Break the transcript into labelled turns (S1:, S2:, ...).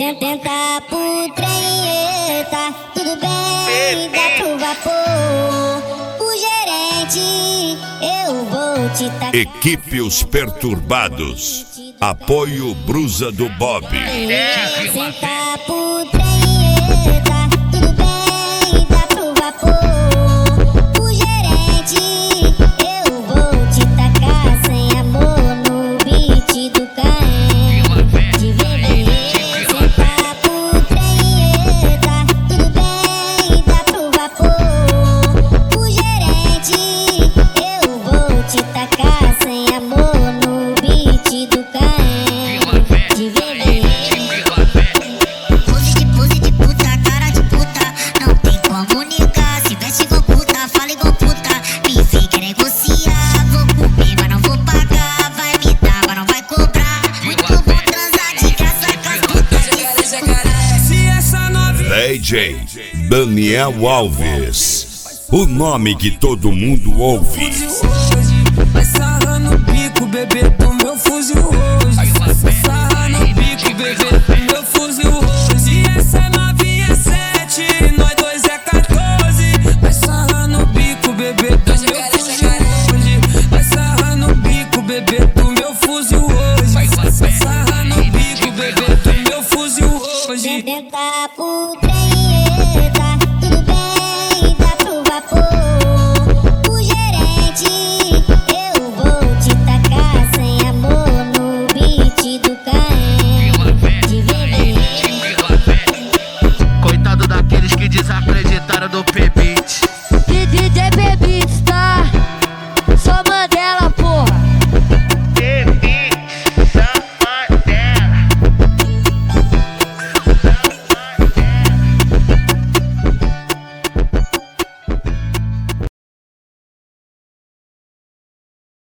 S1: Tenta pro trem, eita, tudo bem, dá pro vapor. O gerente, eu vou te tacar.
S2: Equipe Os Perturbados. Apoio Brusa do Bob.
S1: Senta pro trem, eita, tudo bem, dá pro vapor. O gerente, eu vou te tacar sem amor no beat do Caem. De viver, senta pro trem, eita, tudo bem, dá pro vapor. O gerente, eu vou te tacar sem amor no beat do Caem. De viver.
S3: Pose de puta, cara de puta, não tem como comunicar. Se veste igual puta, fala igual puta. Me vem quer negociar, vou comer, mas não vou pagar. Vai me dar, mas não vai cobrar. Muito bom transar de graça com as putas de
S2: DJ Daniel Alves. O nome que todo mundo ouve.
S4: Vai sarrar no bico, bebê, do meu fuzil hoje. Vai sarrar no bico, bebê, do meu fuzil hoje. E essa é novinha é 7, nós dois é 14. Vai sarrar no bico, bebê, do meu fuzil hoje. Vai sarrar no bico, bebê, do meu fuzil hoje. Vai sarrar no bico, bebê, do meu fuzil hoje.
S1: Tenta pro trem.